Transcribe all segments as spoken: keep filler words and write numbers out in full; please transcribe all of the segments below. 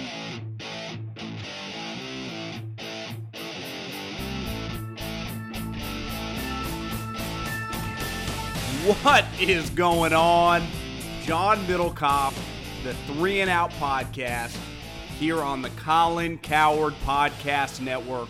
What is going on? John Middlecoff, the Three and Out podcast, here on the Colin Cowherd Podcast Network.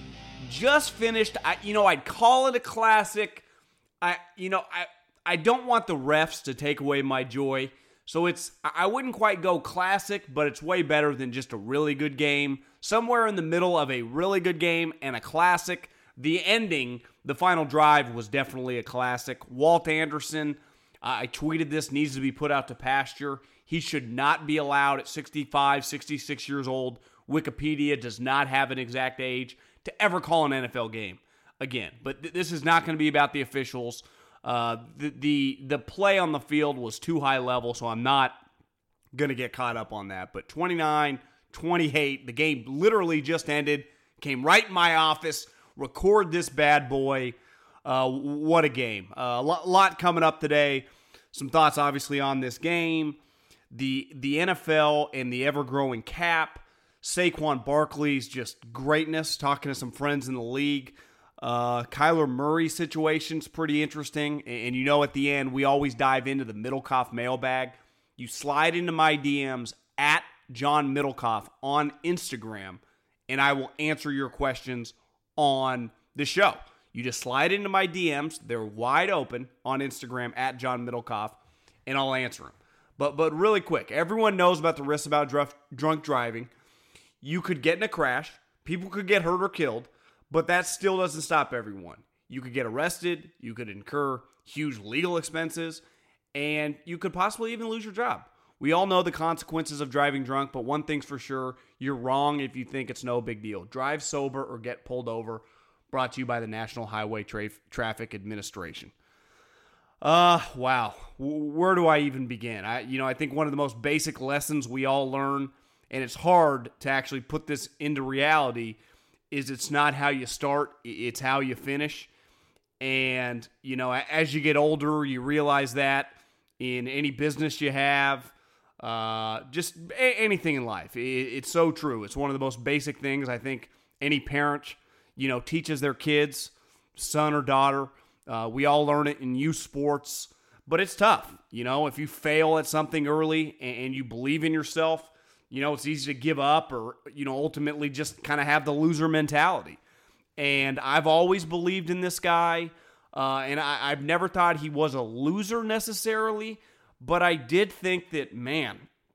Just finished, I, you know, I'd call it a classic. I, you know, I, I don't want the refs to take away my joy. So it's, I wouldn't quite go classic, but it's way better than just a really good game. Somewhere in the middle of a really good game and a classic. The ending, the final drive, was definitely a classic. Walt Anderson, uh, I tweeted this, needs to be put out to pasture. He should not be allowed at sixty-five, sixty-six years old. Wikipedia does not have an exact age to ever call an N F L game again. But th- this is not going to be about the officials. Uh, the, the the play on the field was too high level, so I'm not going to get caught up on that. But twenty-nine twenty-eight, the game literally just ended, came right in my office, record this bad boy. Uh, what a game. A uh, lot, lot coming up today. Some thoughts, obviously, on this game. The, the N F L and the ever-growing cap. Saquon Barkley's just greatness, talking to some friends in the league. Uh, Kyler Murray's situation's pretty interesting. And, and you know at the end, we always dive into the Middlecoff mailbag. You slide into my D Ms at John Middlecoff on Instagram, and I will answer your questions on the show. You just slide into my D Ms. They're wide open on Instagram at John Middlecoff, and I'll answer them. But but really quick, everyone knows about the risks about drunk, drunk driving. You could get in a crash. People could get hurt or killed, but that still doesn't stop everyone. You could get arrested. You could incur huge legal expenses, and you could possibly even lose your job. We all know the consequences of driving drunk, but one thing's for sure, you're wrong if you think it's no big deal. Drive sober or get pulled over. Brought to you by the National Highway Tra- Traffic Administration. Uh, wow. Where do I even begin? I, you know, I think one of the most basic lessons we all learn, and it's hard to actually put this into reality, is it's not how you start, it's how you finish. And, you know, as you get older, you realize that in any business you have, uh, just a- anything in life. It, it's so true. It's one of the most basic things I think any parent, you know, teaches their kids, son or daughter. Uh, we all learn it in youth sports, but it's tough. You know, if you fail at something early and, and you believe in yourself, you know, it's easy to give up or, you know, ultimately just kind of have the loser mentality. And I've always believed in this guy, uh, and I, I've never thought he was a loser necessarily, but I did think that, man,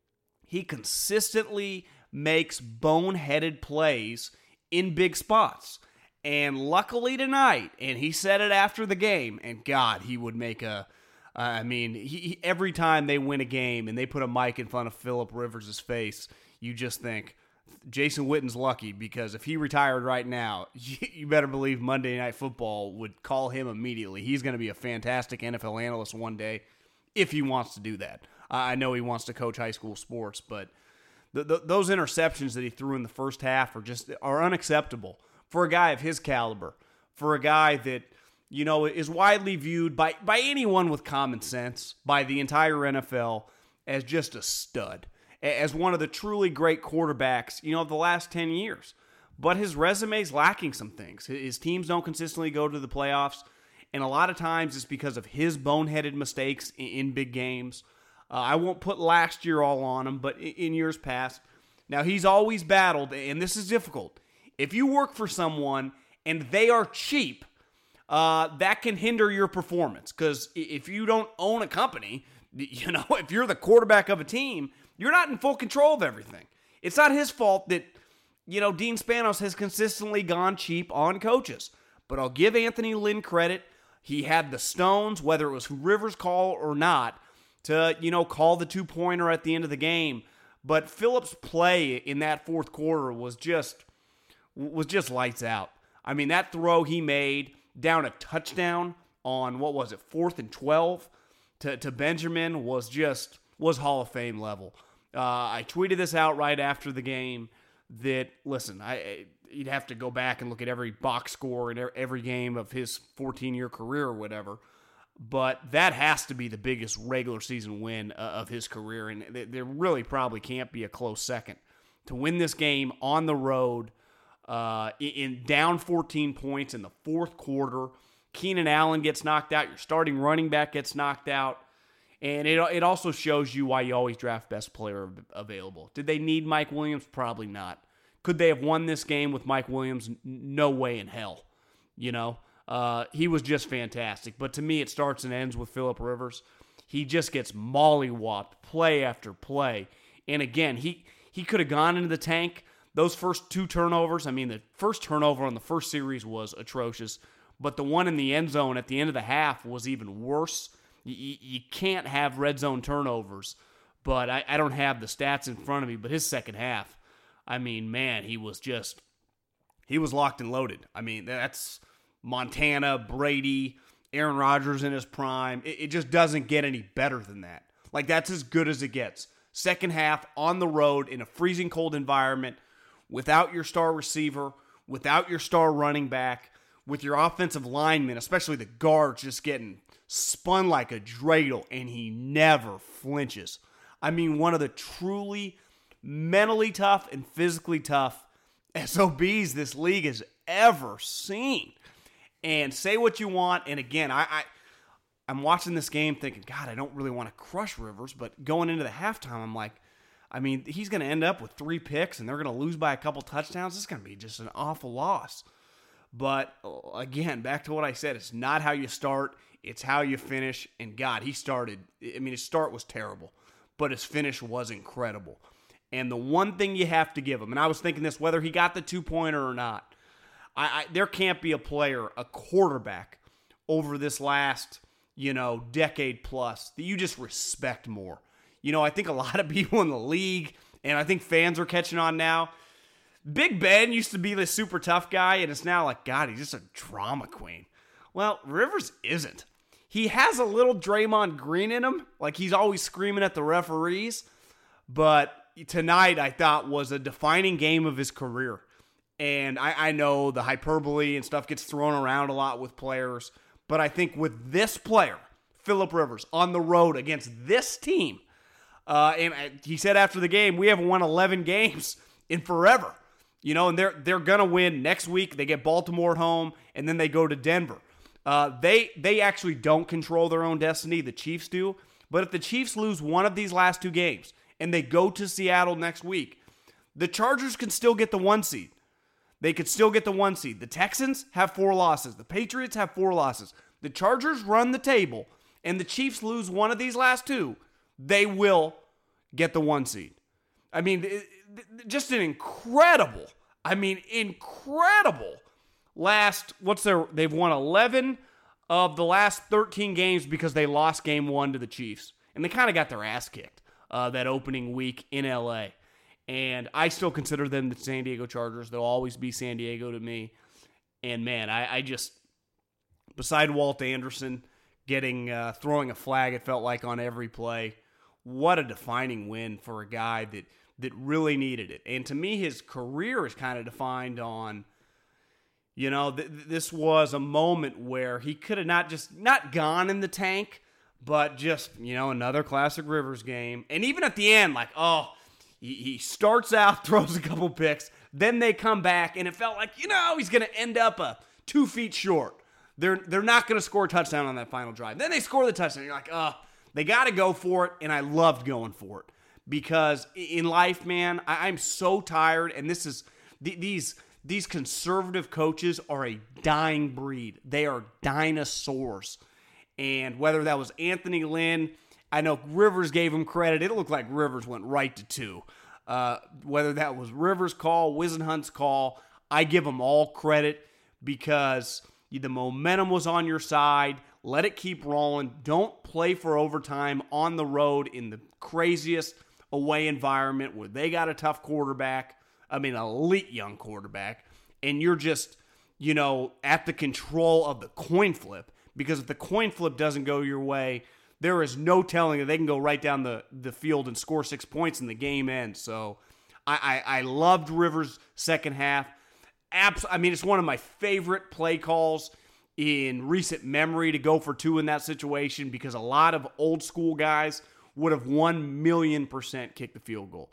he consistently makes boneheaded plays in big spots. And luckily tonight, and he said it after the game, and God, he would make a, uh, I mean, he, he, every time they win a game and they put a mic in front of Phillip Rivers' face, you just think, Jason Witten's lucky, because if he retired right now, you, you better believe Monday Night Football would call him immediately. He's going to be a fantastic N F L analyst one day if he wants to do that. Uh, I know he wants to coach high school sports, but the, the, those interceptions that he threw in the first half are just are unacceptable. For a guy of his caliber, for a guy that, you know, is widely viewed by, by anyone with common sense, by the entire N F L, as just a stud, as one of the truly great quarterbacks, you know, of the last ten years. But his resume's lacking some things. His teams don't consistently go to the playoffs, and a lot of times it's because of his boneheaded mistakes in, in big games. Uh, I won't put last year all on him, but in, in years past. Now, he's always battled, and this is difficult. If you work for someone and they are cheap, uh, that can hinder your performance. Because if you don't own a company, you know, if you're the quarterback of a team, you're not in full control of everything. It's not his fault that, you know, Dean Spanos has consistently gone cheap on coaches. But I'll give Anthony Lynn credit. He had the stones, whether it was Rivers' call or not, to, you know, call the two-pointer at the end of the game. But Phillips' play in that fourth quarter was just... was just lights out. I mean, that throw he made down a touchdown on, what was it, fourth and twelve to, to Benjamin was just, was Hall of Fame level. Uh, I tweeted this out right after the game that, listen, I you'd have to go back and look at every box score in every game of his fourteen-year career or whatever, but that has to be the biggest regular season win of his career, and there really probably can't be a close second to win this game on the road uh, in, in down fourteen points in the fourth quarter. Keenan Allen gets knocked out. Your starting running back gets knocked out. And it it also shows you why you always draft best player available. Did they need Mike Williams? Probably not. Could they have won this game with Mike Williams? No way in hell. You know, uh, he was just fantastic. But to me, it starts and ends with Phillip Rivers. He just gets mollywopped play after play. And again, he, he could have gone into the tank. Those first two turnovers, I mean, the first turnover on the first series was atrocious. But the one in the end zone at the end of the half was even worse. You, you can't have red zone turnovers, but I, I don't have the stats in front of me. But his second half, I mean, man, he was just, he was locked and loaded. I mean, that's Montana, Brady, Aaron Rodgers in his prime. It, it just doesn't get any better than that. Like, that's as good as it gets. Second half on the road in a freezing cold environment, without your star receiver, without your star running back, with your offensive linemen, especially the guards, just getting spun like a dreidel, and he never flinches. I mean, one of the truly mentally tough and physically tough S O Bs this league has ever seen. And say what you want, and again, I, I, I'm watching this game thinking, God, I don't really want to crush Rivers, but going into the halftime, I'm like, I mean, he's going to end up with three picks, and they're going to lose by a couple touchdowns. This is going to be just an awful loss. But again, back to what I said, it's not how you start, it's how you finish. And God, he started, I mean, his start was terrible, but his finish was incredible. And the one thing you have to give him, and I was thinking this, whether he got the two-pointer or not, I, I there can't be a player, a quarterback, over this last, you know, decade plus that you just respect more. You know, I think a lot of people in the league, and I think fans are catching on now, Big Ben used to be the super tough guy, and it's now like, God, he's just a drama queen. Well, Rivers isn't. He has a little Draymond Green in him, like he's always screaming at the referees, but tonight I thought was a defining game of his career. And I, I know the hyperbole and stuff gets thrown around a lot with players, but I think with this player, Phillip Rivers, on the road against this team, uh, and he said after the game, we haven't won eleven games in forever. You know, and they're they're gonna win next week. They get Baltimore at home, and then they go to Denver. Uh, they they actually don't control their own destiny. The Chiefs do. But if the Chiefs lose one of these last two games and they go to Seattle next week, the Chargers can still get the one seed. They could still get the one seed. The Texans have four losses. The Patriots have four losses. The Chargers run the table, and the Chiefs lose one of these last two, they will get the one seed. I mean, it, it, just an incredible, I mean, incredible last, what's their, they've won eleven of the last thirteen games because they lost game one to the Chiefs. And they kind of got their ass kicked uh, that opening week in L A. And I still consider them the San Diego Chargers. They'll always be San Diego to me. And man, I, I just, beside Walt Anderson getting, uh, throwing a flag, it felt like on every play, what a defining win for a guy that, that really needed it. And to me, his career is kind of defined on, you know, th- this was a moment where he could have not just, not gone in the tank, but just, you know, another classic Rivers game. And even at the end, like, oh, he, he starts out, throws a couple picks, then they come back, and it felt like, you know, he's going to end up a two feet short. They're they're not going to score a touchdown on that final drive. Then they score the touchdown. You're like, oh, they got to go for it, and I loved going for it. Because in life, man, I, I'm so tired, and this is, th- these... These conservative coaches are a dying breed. They are dinosaurs. And whether that was Anthony Lynn, I know Rivers gave him credit. It looked like Rivers went right to two. Uh, whether that was Rivers' call, Whisenhunt's call, I give them all credit because the momentum was on your side. Let it keep rolling. Don't play for overtime on the road in the craziest away environment where they got a tough quarterback. I mean, elite young quarterback, and you're just, you know, at the control of the coin flip, because if the coin flip doesn't go your way, there is no telling that they can go right down the, the field and score six points and the game ends. So I, I, I loved Rivers' second half. Abs- I mean, it's one of my favorite play calls in recent memory to go for two in that situation because a lot of old school guys would have one million percent kicked the field goal.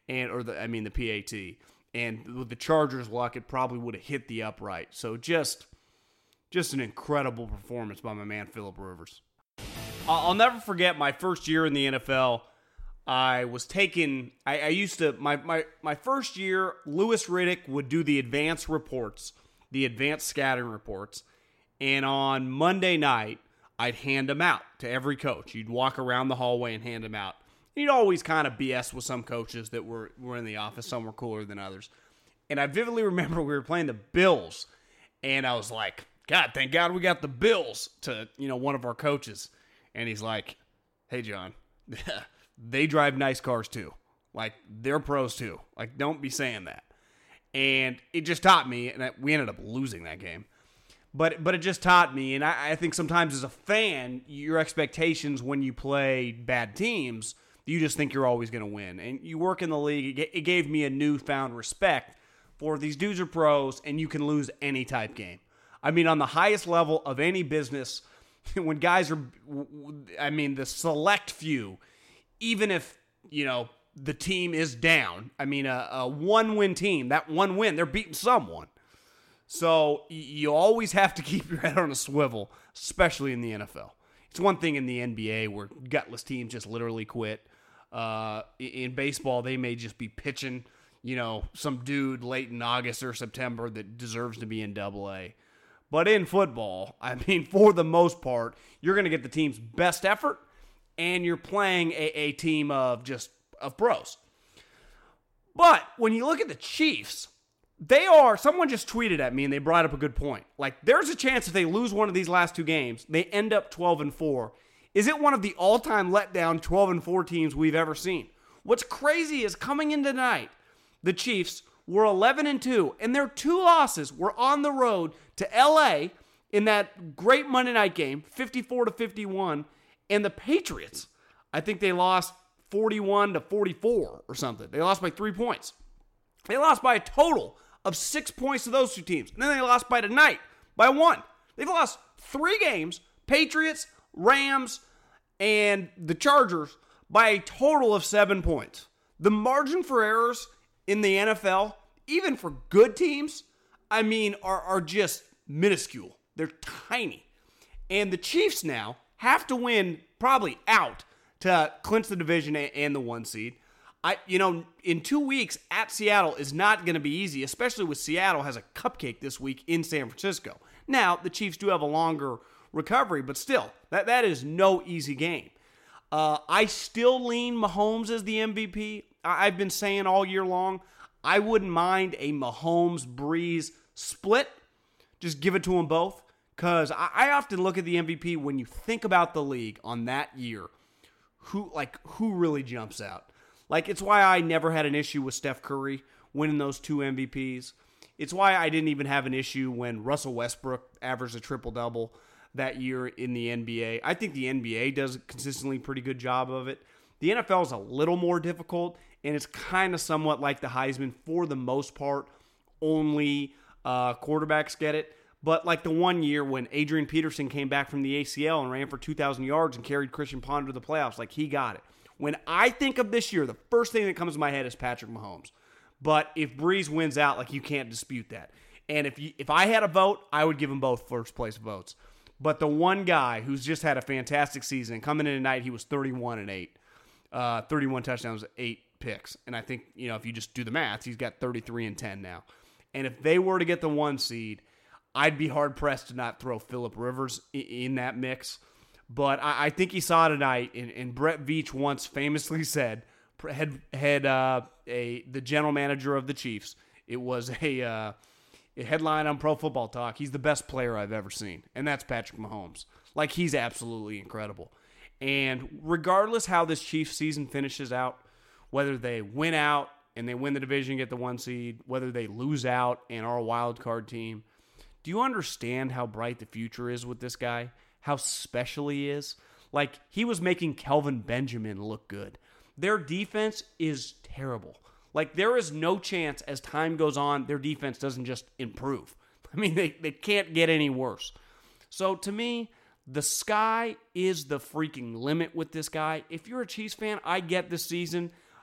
and or the I mean the P A T. And with the Chargers' luck, it probably would have hit the upright. So just, just an incredible performance by my man Phillip Rivers. I'll never forget my first year in the N F L. I was taking, I, I used to, my, my, my first year, Louis Riddick would do the advanced reports, the advanced scouting reports. And on Monday night, I'd hand them out to every coach. You'd walk around the hallway and hand them out. You'd always kind of B S with some coaches that were, were in the office. Some were cooler than others. And I vividly remember we were playing the Bills. And I was like, God, thank God we got the Bills, to, you know, one of our coaches. And he's like, hey, John, they drive nice cars too. Like, they're pros too. Like, don't be saying that. And it just taught me, and I, we ended up losing that game. But but it just taught me, and I, I think sometimes as a fan, your expectations when you play bad teams, you just think you're always going to win. And you work in the league, it, it gave me a newfound respect for these dudes are pros, and you can lose any type game. I mean, on the highest level of any business, when guys are, I mean, the select few, even if, you know, the team is down, I mean, a, a one-win team, that one win, they're beating someone. So you always have to keep your head on a swivel, especially in the N F L. It's one thing in the N B A where gutless teams just literally quit. Uh, in baseball, they may just be pitching, you know, some dude late in August or September that deserves to be in Double A. But in football, I mean, for the most part, you're going to get the team's best effort, and you're playing a, a team of just of pros. But when you look at the Chiefs, they are, someone just tweeted at me and they brought up a good point. Like, there's a chance if they lose one of these last two games, they end up twelve and four. Is it one of the all-time letdown twelve and four teams we've ever seen? What's crazy is coming in tonight, the Chiefs were eleven and two, and their two losses were on the road to L A in that great Monday night game, fifty-four to fifty-one, and the Patriots, I think they lost forty-one to forty-four or something. They lost by three points. They lost by a total of six points to those two teams. And then they lost by tonight by one. They've lost three games, Patriots, Rams, and the Chargers, by a total of seven points. The margin for errors in the N F L, even for good teams, I mean, are, are just minuscule. They're tiny. And the Chiefs now have to win probably out to clinch the division and the one seed. I, you know, in two weeks at Seattle is not going to be easy, especially with Seattle has a cupcake this week in San Francisco. Now, the Chiefs do have a longer recovery, but still, that, that is no easy game. Uh, I still lean Mahomes as the M V P. I, I've been saying all year long, I wouldn't mind a Mahomes-Breeze split. Just give it to them both. Because I, I often look at the M V P when you think about the league on that year. Who, like, who really jumps out? Like, it's why I never had an issue with Steph Curry winning those two M V Ps. It's why I didn't even have an issue when Russell Westbrook averaged a triple-double that year in the N B A. I think the N B A does a consistently pretty good job of it. The N F L is a little more difficult, and it's kind of somewhat like the Heisman. For the most part, only uh, quarterbacks get it. But like the one year when Adrian Peterson came back from the A C L and ran for two thousand yards and carried Christian Ponder to the playoffs, like he got it. When I think of this year, the first thing that comes to my head is Patrick Mahomes. But if Breeze wins out, like you can't dispute that. And if you, if I had a vote, I would give them both first place votes. But the one guy who's just had a fantastic season, coming in tonight, he was thirty-one and eight, uh, thirty-one touchdowns, eight picks. And I think, you know, if you just do the math, he's got thirty-three and ten now. And if they were to get the one seed, I'd be hard-pressed to not throw Phillip Rivers in that mix. But I think he saw tonight, and, and Brett Veach once famously said, had, had uh, a the general manager of the Chiefs, it was a, uh, a headline on Pro Football Talk, he's the best player I've ever seen, and that's Patrick Mahomes. Like, he's absolutely incredible. And regardless how this Chiefs season finishes out, whether they win out and they win the division, get the one seed, whether they lose out and are a wild card team, do you understand how bright the future is with this guy? How special he is? Like, he was making Kelvin Benjamin look good. Their defense is terrible. Like, there is no chance as time goes on, their defense doesn't just improve. I mean, they, they can't get any worse. So, to me, the sky is the freaking limit with this guy. If you're a Chiefs fan, I get this season.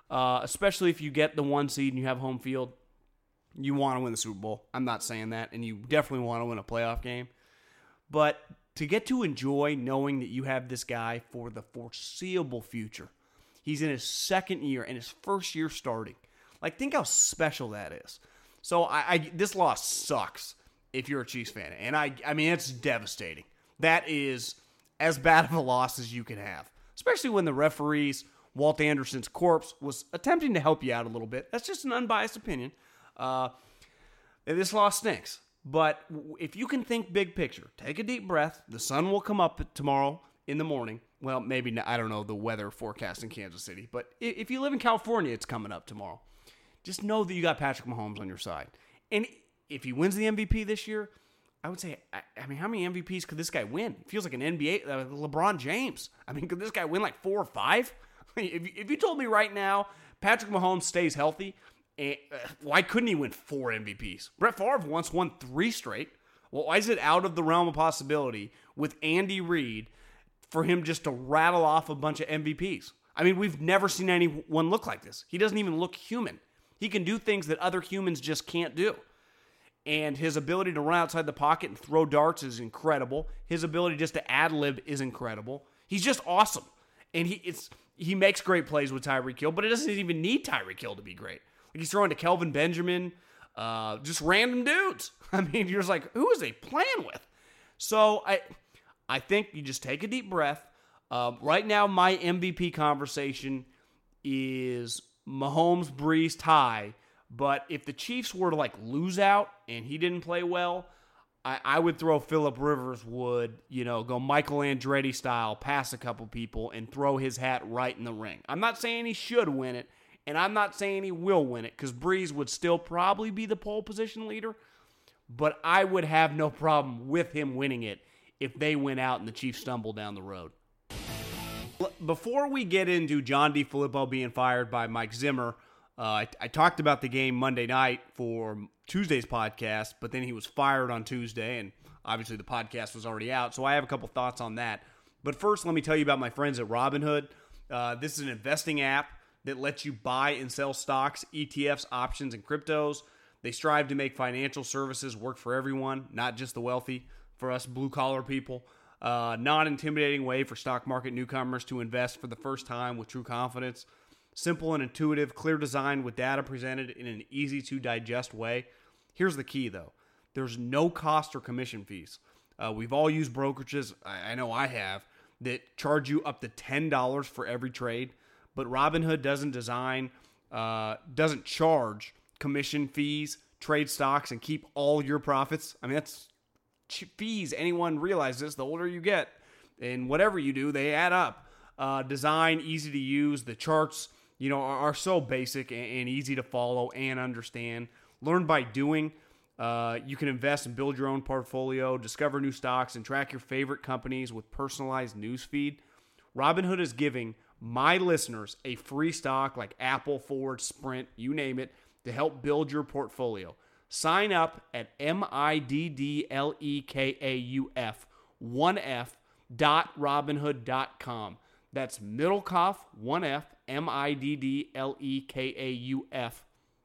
uh, especially if you get the one seed and you have home field. You want to win the Super Bowl. I'm not saying that, and you definitely want to win a playoff game. But to get to enjoy knowing that you have this guy for the foreseeable future, he's in his second year and his first year starting. Like, think how special that is. So I, I this loss sucks if you're a Chiefs fan, and I, I mean it's devastating. That is as bad of a loss as you can have, especially when the referees, Walt Anderson's corpse, was attempting to help you out a little bit. That's just an unbiased opinion. Uh, this loss stinks. But if you can think big picture, take a deep breath. The sun will come up tomorrow in the morning. Well, maybe not, I don't know the weather forecast in Kansas City, but if you live in California, it's coming up tomorrow. Just know that you got Patrick Mahomes on your side. And if he wins the M V P this year, I would say, I, I mean, how many M V Ps could this guy win? It feels like an N B A, uh, LeBron James. I mean, could this guy win like four or five? if, if you told me right now Patrick Mahomes stays healthy, and, uh, why couldn't he win four M V Ps? Brett Favre once won three straight. Well, why is it out of the realm of possibility with Andy Reid for him just to rattle off a bunch of M V Ps? I mean, we've never seen anyone look like this. He doesn't even look human. He can do things that other humans just can't do. And his ability to run outside the pocket and throw darts is incredible. His ability just to ad-lib is incredible. He's just awesome. And he it's he makes great plays with Tyreek Hill, but it doesn't even need Tyreek Hill to be great. Like, he's throwing to Kelvin Benjamin, uh, just random dudes. I mean, you're just like, who is he playing with? So I I think you just take a deep breath. Uh, right now, my M V P conversation is Mahomes, Breeze, tie. But if the Chiefs were to like lose out and he didn't play well, I, I would throw Phillip Rivers would, you know, go Michael Andretti style, pass a couple people, and throw his hat right in the ring. I'm not saying he should win it, and I'm not saying he will win it, because Breeze would still probably be the pole position leader, but I would have no problem with him winning it if they went out and the Chiefs stumble down the road. Before we get into John DeFilippo being fired by Mike Zimmer, Uh, I, I talked about the game Monday night for Tuesday's podcast, but then he was fired on Tuesday, and obviously the podcast was already out, so I have a couple thoughts on that. But first, let me tell you about my friends at Robinhood. Uh, this is an investing app that lets you buy and sell stocks, E T Fs, options, and cryptos. They strive to make financial services work for everyone, not just the wealthy, for us blue-collar people. Uh, non-intimidating way for stock market newcomers to invest for the first time with true confidence. Simple and intuitive, clear design with data presented in an easy-to-digest way. Here's the key, though. There's no cost or commission fees. Uh, we've all used brokerages, I, I know I have, that charge you up to ten dollars for every trade. But Robinhood doesn't design, uh, doesn't charge commission fees, trade stocks, and keep all your profits. I mean, that's fees. Anyone realizes this, the older you get. And whatever you do, they add up. Uh, design, easy to use. The charts, you know, are, are so basic and, and easy to follow and understand. Learn by doing. Uh, you can invest and build your own portfolio, discover new stocks, and track your favorite companies with personalized newsfeed. Robinhood is giving my listeners a free stock like Apple, Ford, Sprint, you name it, to help build your portfolio. Sign up at M I D D L E K A U F, one F, dot Robinhood dot com. That's Middlecoff, one F, M I D D L E K A U F,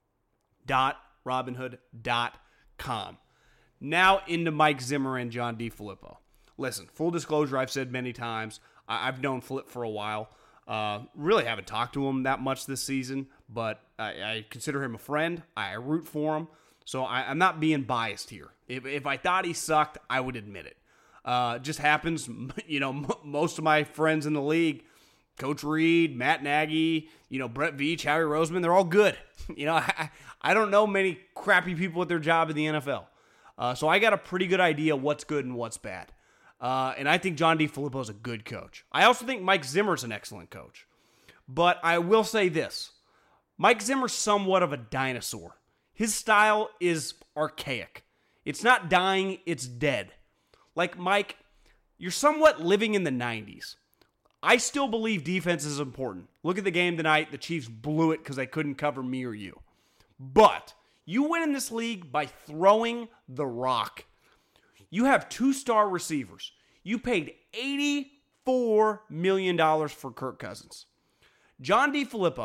dot Robinhood dot com. Now into Mike Zimmer and John DeFilippo. Listen, full disclosure, I've said many times, I- I've known Flip for a while. Uh, really haven't talked to him that much this season, but I, I consider him a friend. I root for him, so I, I'm not being biased here. If, if I thought he sucked, I would admit it. Uh, just happens, you know, m- most of my friends in the league, Coach Reed, Matt Nagy, you know, Brett Veach, Howie Roseman, they're all good. You know, I, I don't know many crappy people at their job in the N F L. Uh, so I got a pretty good idea what's good and what's bad. Uh, and I think John DeFilippo is a good coach. I also think Mike Zimmer's an excellent coach. But I will say this. Mike Zimmer's somewhat of a dinosaur. His style is archaic. It's not dying, it's dead. Like, Mike, you're somewhat living in the nineties. I still believe defense is important. Look at the game tonight. The Chiefs blew it because they couldn't cover me or you. But you win in this league by throwing the rock. You have two-star receivers. You paid eighty-four million dollars for Kirk Cousins. John DeFilippo,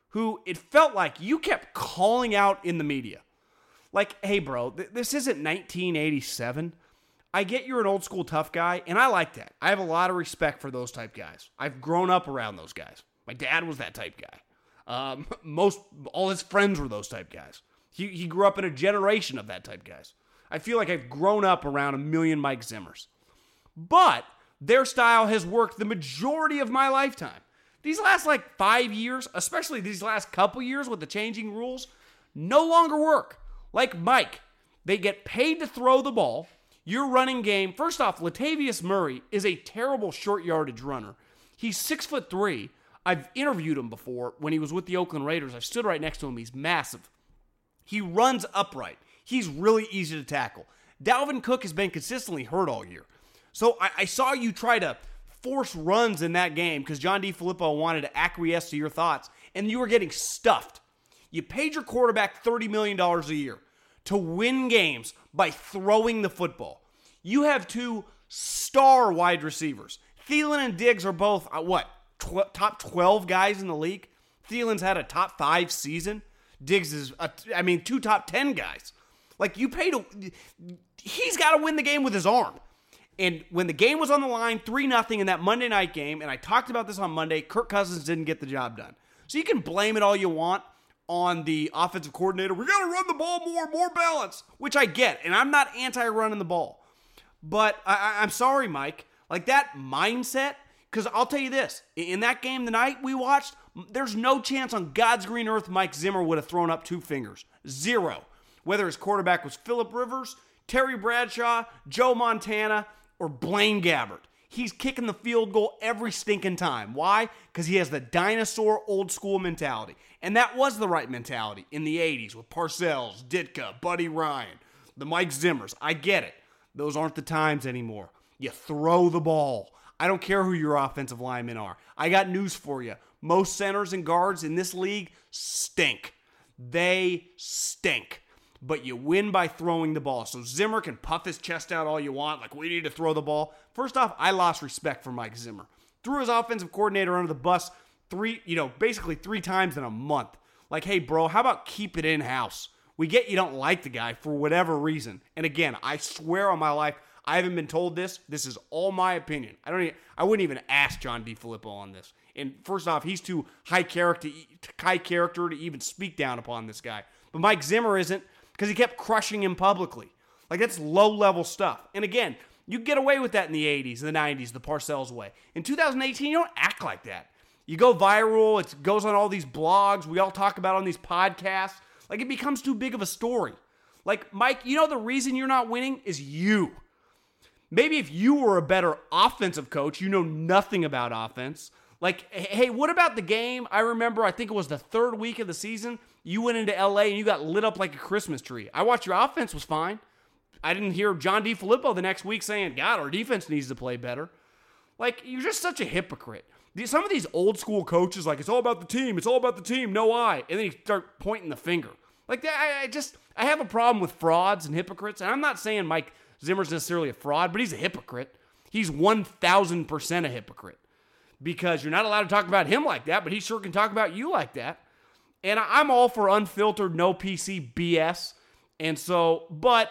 who it felt like you kept calling out in the media. Like, hey, bro, th- this isn't nineteen eighty-seven. I get you're an old school tough guy, and I like that. I have a lot of respect for those type guys. I've grown up around those guys. My dad was that type guy. Um, most, all his friends were those type guys. He, he grew up in a generation of that type guys. I feel like I've grown up around a million Mike Zimmers. But their style has worked the majority of my lifetime. These last like five years, especially these last couple years with the changing rules, no longer work. Like Mike, they get paid to throw the ball. Your running game, first off, Latavius Murray is a terrible short yardage runner. He's six foot three. I've interviewed him before when he was with the Oakland Raiders. I've stood right next to him. He's massive. He runs upright. He's really easy to tackle. Dalvin Cook has been consistently hurt all year. So I, I saw you try to force runs in that game because John DeFilippo wanted to acquiesce to your thoughts, and you were getting stuffed. You paid your quarterback thirty million dollars a year to win games by throwing the football. You have two star wide receivers. Thielen and Diggs are both, uh, what, tw- top twelve guys in the league? Thielen's had a top five season. Diggs is, a, I mean, two top ten guys. Like, you paid, a, he's got to win the game with his arm. And when the game was on the line, three nothing in that Monday night game, and I talked about this on Monday, Kirk Cousins didn't get the job done. So you can blame it all you want on the offensive coordinator. We got to run the ball more, more balance, which I get, and I'm not anti-running the ball. But I, I'm sorry, Mike. Like, that mindset, because I'll tell you this, in that game tonight we watched, there's no chance on God's green earth Mike Zimmer would have thrown up two fingers. Zero. Whether his quarterback was Phillip Rivers, Terry Bradshaw, Joe Montana, or Blaine Gabbert. He's kicking the field goal every stinking time. Why? Because he has the dinosaur old school mentality. And that was the right mentality in the eighties with Parcells, Ditka, Buddy Ryan, the Mike Zimmers. I get it. Those aren't the times anymore. You throw the ball. I don't care who your offensive linemen are. I got news for you. Most centers and guards in this league stink. They stink. But you win by throwing the ball. So Zimmer can puff his chest out all you want, like we need to throw the ball. First off, I lost respect for Mike Zimmer. Threw his offensive coordinator under the bus three, you know, basically three times in a month. Like, hey, bro, how about keep it in-house? We get you don't like the guy for whatever reason. And again, I swear on my life, I haven't been told this. This is all my opinion. I don't. Even, I wouldn't even ask John DeFilippo on this. And first off, he's too high character, high character to even speak down upon this guy. But Mike Zimmer isn't, because he kept crushing him publicly. Like, that's low-level stuff. And again, you get away with that in the eighties, and the nineties, the Parcells way. In two thousand eighteen, you don't act like that. You go viral. It goes on all these blogs. We all talk about it on these podcasts. Like, it becomes too big of a story. Like, Mike, you know the reason you're not winning is you. Maybe if you were a better offensive coach, you know nothing about offense. Like, hey, what about the game? I remember, I think it was the third week of the season. You went into L A and you got lit up like a Christmas tree. I watched your offense was fine. I didn't hear John DeFilippo the next week saying, God, our defense needs to play better. Like, you're just such a hypocrite. Some of these old school coaches, like, it's all about the team. It's all about the team. No I. And then you start pointing the finger. Like, I, I just, I have a problem with frauds and hypocrites. And I'm not saying Mike Zimmer's necessarily a fraud, but he's a hypocrite. He's one thousand percent a hypocrite. Because you're not allowed to talk about him like that, but he sure can talk about you like that. And I'm all for unfiltered, no P C B S. And so, but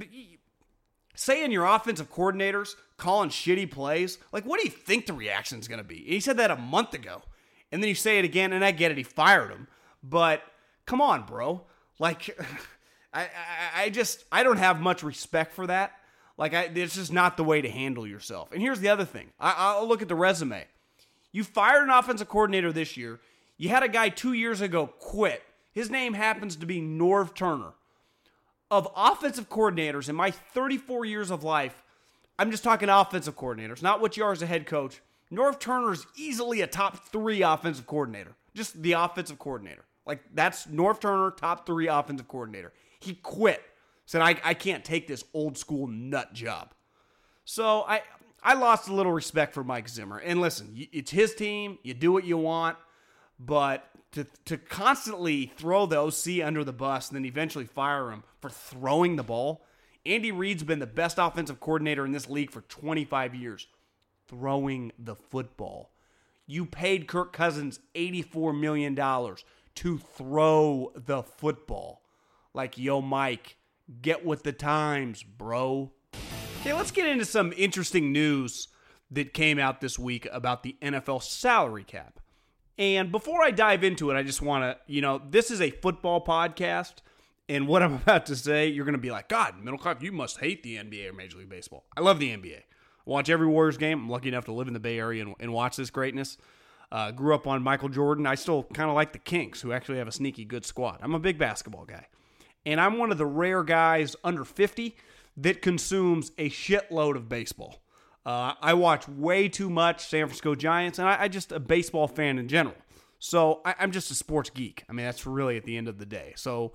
saying your offensive coordinators calling shitty plays, like, what do you think the reaction is going to be? He said that a month ago. And then you say it again, and I get it, he fired him. But come on, bro. Like, I, I, I just, I don't have much respect for that. Like, I, it's just not the way to handle yourself. And here's the other thing. I, I'll look at the resume. You fired an offensive coordinator this year. You had a guy two years ago quit. His name happens to be Norv Turner. Of offensive coordinators in my thirty-four years of life, I'm just talking offensive coordinators, not what you are as a head coach. Norv Turner is easily a top three offensive coordinator. Just the offensive coordinator. Like, that's Norv Turner, top three offensive coordinator. He quit. Said, I, I can't take this old school nut job. So I I lost a little respect for Mike Zimmer. And listen, it's his team. You do what you want. But to to constantly throw the O C under the bus and then eventually fire him for throwing the ball. Andy Reid's been the best offensive coordinator in this league for twenty-five years. Throwing the football. You paid Kirk Cousins eighty-four million dollars to throw the football. Like, yo, Mike, get with the times, bro. Okay, let's get into some interesting news that came out this week about the N F L salary cap. And before I dive into it, I just want to, you know, this is a football podcast, and what I'm about to say, you're going to be like, God, Middlecliff, you must hate the N B A or Major League Baseball. I love the N B A. I watch every Warriors game. I'm lucky enough to live in the Bay Area and, and watch this greatness. Uh, grew up on Michael Jordan. I still kind of like the Kings, who actually have a sneaky good squad. I'm a big basketball guy. And I'm one of the rare guys under fifty that consumes a shitload of baseball. Uh, I watch way too much San Francisco Giants, and I, I just a baseball fan in general. So I, I'm just a sports geek. I mean, that's really at the end of the day. So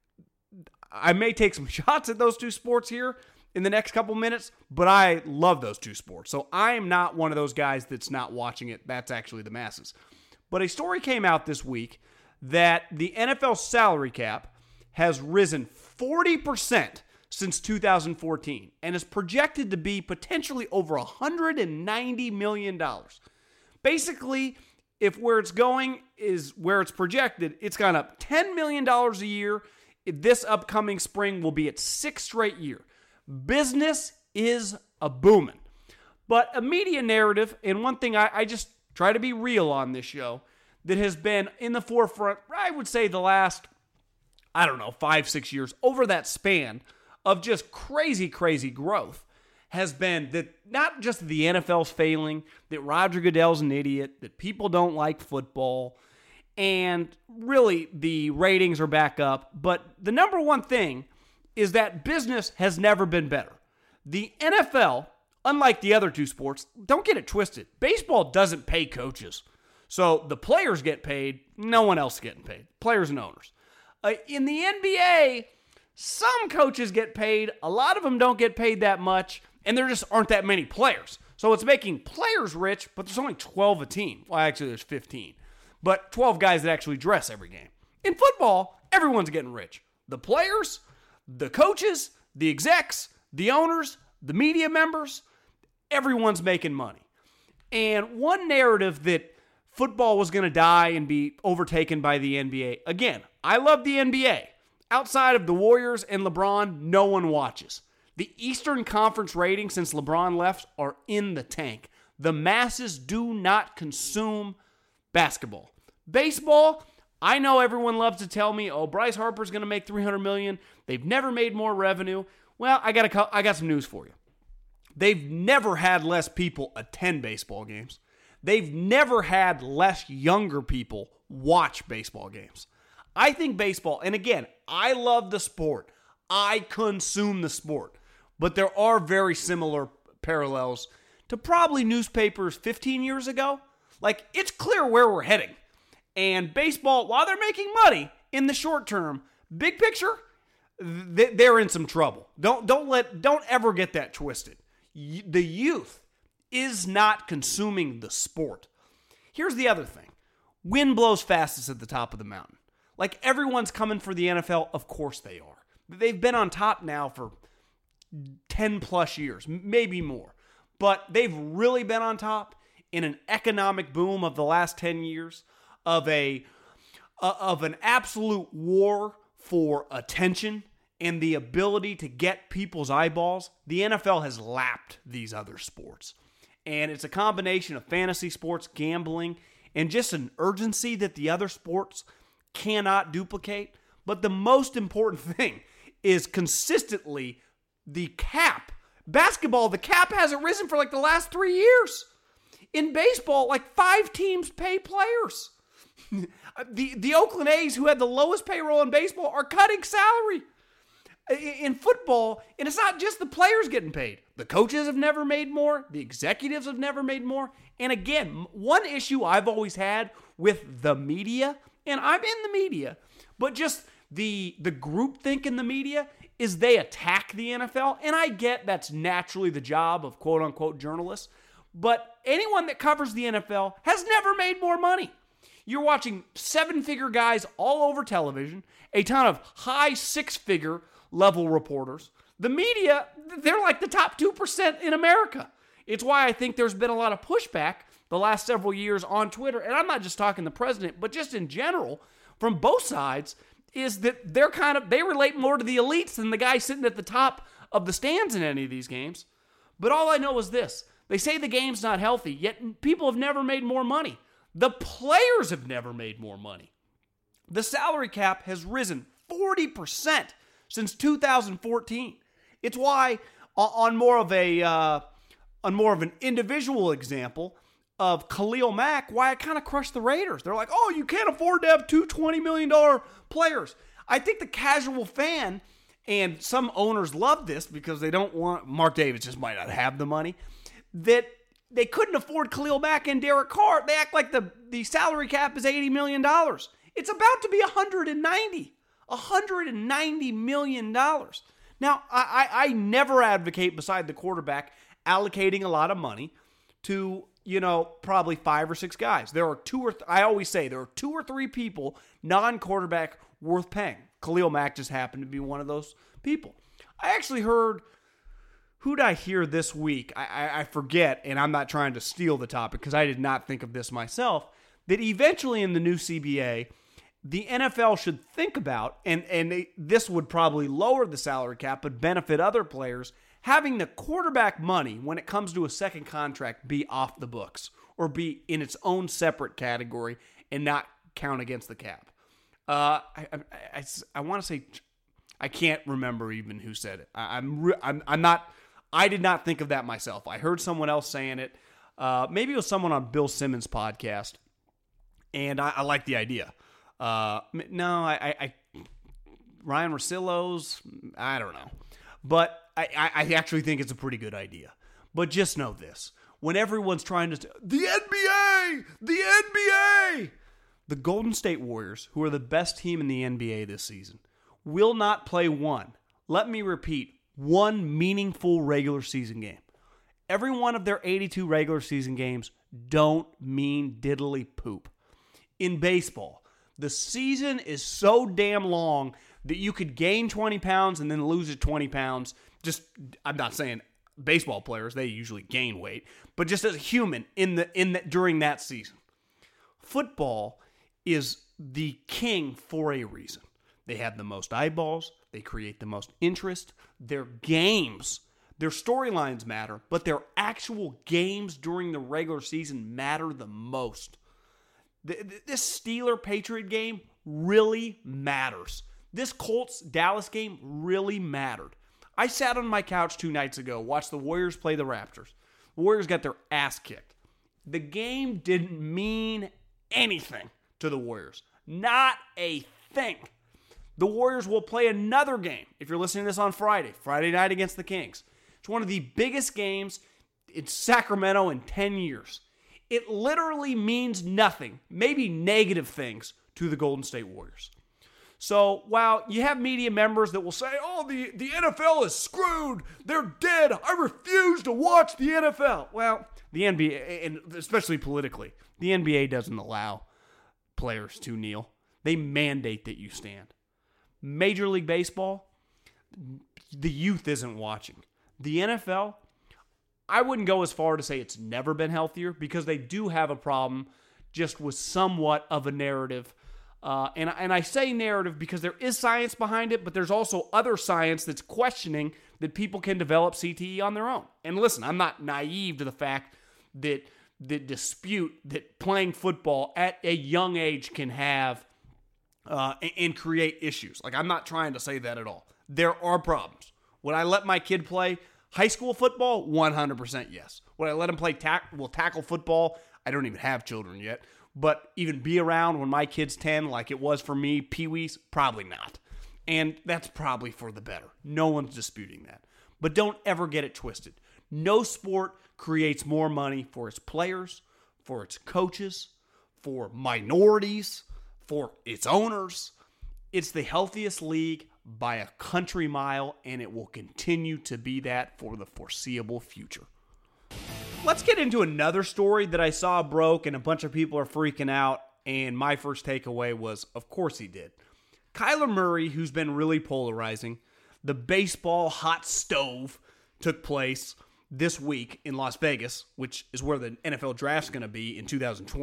I may take some shots at those two sports here in the next couple minutes, but I love those two sports. So I am not one of those guys that's not watching it. That's actually the masses. But a story came out this week that the N F L salary cap has risen forty percent since two thousand fourteen and is projected to be potentially over one hundred ninety million dollars. Basically, if where it's going is where it's projected, it's gone up ten million dollars a year. This upcoming spring will be its sixth straight year. Business is a booming. But a media narrative, and one thing I, I just try to be real on this show, that has been in the forefront, I would say the last, I don't know, five, six years, over that span of just crazy, crazy growth, has been that not just the N F L's failing, that Roger Goodell's an idiot, that people don't like football, and really the ratings are back up. But the number one thing is that business has never been better. The N F L, unlike the other two sports, don't get it twisted. Baseball doesn't pay coaches. So the players get paid, no one else is getting paid. Players and owners. Uh, in the N B A, some coaches get paid. A lot of them don't get paid that much, and there just aren't that many players. So it's making players rich, but there's only twelve a team. Well, actually, there's fifteen. But twelve guys that actually dress every game. In football, everyone's getting rich. The players, the coaches, the execs, the owners, the media members, everyone's making money. And one narrative that football was going to die and be overtaken by the N B A. Again, I love the N B A. Outside of the Warriors and LeBron, no one watches. The Eastern Conference ratings since LeBron left are in the tank. The masses do not consume basketball. Baseball, I know everyone loves to tell me, oh, Bryce Harper's going to make three hundred million dollars. They've never made more revenue. Well, I got a, I got some news for you. They've never had less people attend baseball games. They've never had less younger people watch baseball games. I think baseball, and again, I love the sport. I consume the sport. But there are very similar parallels to probably newspapers fifteen years ago. Like, it's clear where we're heading. And baseball, while they're making money in the short term, big picture, they're in some trouble. Don't don't let don't ever get that twisted. The youth is not consuming the sport. Here's the other thing. Wind blows fastest at the top of the mountain. Like, everyone's coming for the N F L. Of course they are. They've been on top now for ten plus years, maybe more. But they've really been on top in an economic boom of the last ten years, of a uh, of an absolute war for attention and the ability to get people's eyeballs. The N F L has lapped these other sports. And it's a combination of fantasy sports, gambling, and just an urgency that the other sports cannot duplicate. But the most important thing is consistently the cap. Basketball, the cap hasn't risen for like the last three years. In baseball, like five teams pay players. the, the Oakland A's, who had the lowest payroll in baseball, are cutting salary. In football, and it's not just the players getting paid. The coaches have never made more. The executives have never made more. And again, one issue I've always had with the media, and I'm in the media, but just the the groupthink in the media is they attack the N F L. And I get that's naturally the job of quote-unquote journalists. But anyone that covers the N F L has never made more money. You're watching seven-figure guys all over television, a ton of high six-figure level reporters. The media, they're like the top two percent in America. It's why I think there's been a lot of pushback the last several years on Twitter, and I'm not just talking the president, but just in general, from both sides is that they're kind of, they relate more to the elites than the guy sitting at the top of the stands in any of these games. But all I know is this. They say the game's not healthy, yet people have never made more money. The players have never made more money. The salary cap has risen forty percent since two thousand fourteen. It's why, on more of a, uh, on more of an individual example of Khalil Mack, why I kind of crushed the Raiders. They're like, oh, you can't afford to have two twenty million dollars players. I think the casual fan, and some owners love this because they don't want, Mark Davis just might not have the money, that they couldn't afford Khalil Mack and Derek Carr. They act like the, the salary cap is eighty million dollars. It's about to be one hundred ninety. one hundred ninety million dollars. Now, I, I, I never advocate, beside the quarterback, allocating a lot of money to, you know, probably five or six guys. There are two or, th- I always say, there are two or three people, non-quarterback, worth paying. Khalil Mack just happened to be one of those people. I actually heard, who did I hear this week? I, I, I forget, and I'm not trying to steal the topic because I did not think of this myself, that eventually in the new C B A, the N F L should think about, and, and they, this would probably lower the salary cap but benefit other players, having the quarterback money when it comes to a second contract be off the books or be in its own separate category and not count against the cap. Uh, I, I, I, I want to say, I can't remember even who said it. I, I'm, re- I'm I'm not, I did not think of that myself. I heard someone else saying it. Uh, maybe it was someone on Bill Simmons' podcast, and I, I like the idea. Uh, no, I, I, I Ryan Russillo's, I don't know. But I, I actually think it's a pretty good idea. But just know this. When everyone's trying to, the N B A, the N B A, the Golden State Warriors, who are the best team in the N B A this season, will not play one, let me repeat, one meaningful regular season game. Every one of their eighty-two regular season games don't mean diddly poop. In baseball, the season is so damn long that you could gain twenty pounds and then lose it twenty pounds. Just, I'm not saying baseball players, they usually gain weight, but just as a human in the in the, during that season. Football is the king for a reason. They have the most eyeballs, they create the most interest, their games, their storylines matter, but their actual games during the regular season matter the most. This Steeler-Patriot game really matters. This Colts-Dallas game really mattered. I sat on my couch two nights ago, watched the Warriors play the Raptors. The Warriors got their ass kicked. The game didn't mean anything to the Warriors. Not a thing. The Warriors will play another game, if you're listening to this on Friday, Friday night against the Kings. It's one of the biggest games in Sacramento in ten years. It literally means nothing, maybe negative things, to the Golden State Warriors. So while you have media members that will say, oh, the, the N F L is screwed, they're dead, I refuse to watch the N F L. Well, the N B A, and especially politically, the N B A doesn't allow players to kneel. They mandate that you stand. Major League Baseball, the youth isn't watching. The N F L, I wouldn't go as far to say it's never been healthier because they do have a problem just with somewhat of a narrative. Uh, and, and I say narrative because there is science behind it, but there's also other science that's questioning that people can develop C T E on their own. And listen, I'm not naive to the fact that the dispute that playing football at a young age can have uh, and, and create issues. Like, I'm not trying to say that at all. There are problems. Would I let my kid play high school football? one hundred percent yes. Would I let him play tack- well, tackle football? I don't even have children yet. But even be around when my kid's ten like it was for me, Pee-wees? Probably not. And that's probably for the better. No one's disputing that. But don't ever get it twisted. No sport creates more money for its players, for its coaches, for minorities, for its owners. It's the healthiest league by a country mile, and it will continue to be that for the foreseeable future. Let's get into another story that I saw broke and a bunch of people are freaking out, and my first takeaway was, of course he did. Kyler Murray, who's been really polarizing, the baseball hot stove took place this week in Las Vegas, which is where the N F L draft's going to be in two thousand twenty.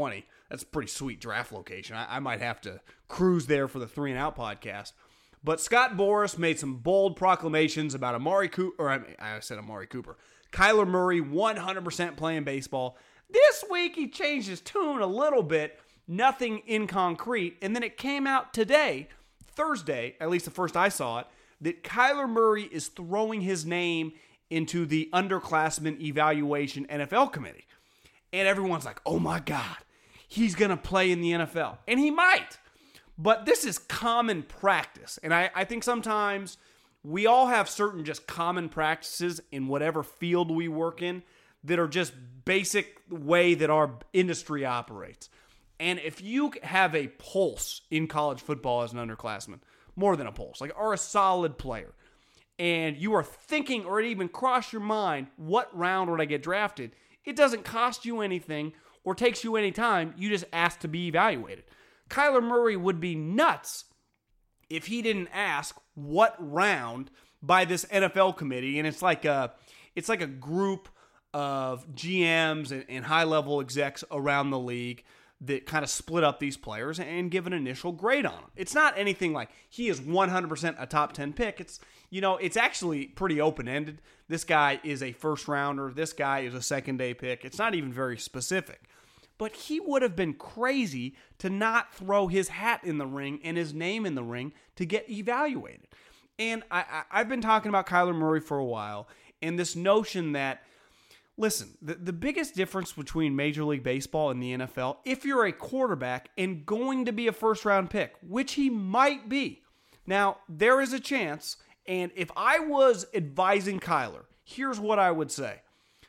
That's a pretty sweet draft location. I, I might have to cruise there for the Three and Out podcast. But Scott Boras made some bold proclamations about Amari Cooper, or I, mean, I said Amari Cooper, Kyler Murray one hundred percent playing baseball. This week he changed his tune a little bit, nothing in concrete, and then it came out today, Thursday, at least the first I saw it, that Kyler Murray is throwing his name into the underclassmen evaluation N F L committee. And everyone's like, oh my God, he's going to play in the N F L. And he might. But this is common practice. And I, I think sometimes we all have certain just common practices in whatever field we work in that are just basic way that our industry operates. And if you have a pulse in college football as an underclassman, more than a pulse, like are a solid player, and you are thinking or it even crossed your mind, what round would I get drafted? It doesn't cost you anything or takes you any time. You just ask to be evaluated. Kyler Murray would be nuts if he didn't ask what round by this N F L committee, and it's like a, it's like a group of G Ms and, and high-level execs around the league that kind of split up these players and give an initial grade on them. It's not anything like he is one hundred percent a top ten pick. It's, you know, it's actually pretty open-ended. This guy is a first-rounder. This guy is a second-day pick. It's not even very specific. But he would have been crazy to not throw his hat in the ring and his name in the ring to get evaluated. And I, I, I've been talking about Kyler Murray for a while, and this notion that, listen, the, the biggest difference between Major League Baseball and the N F L, if you're a quarterback and going to be a first-round pick, which he might be. Now, there is a chance, and if I was advising Kyler, here's what I would say.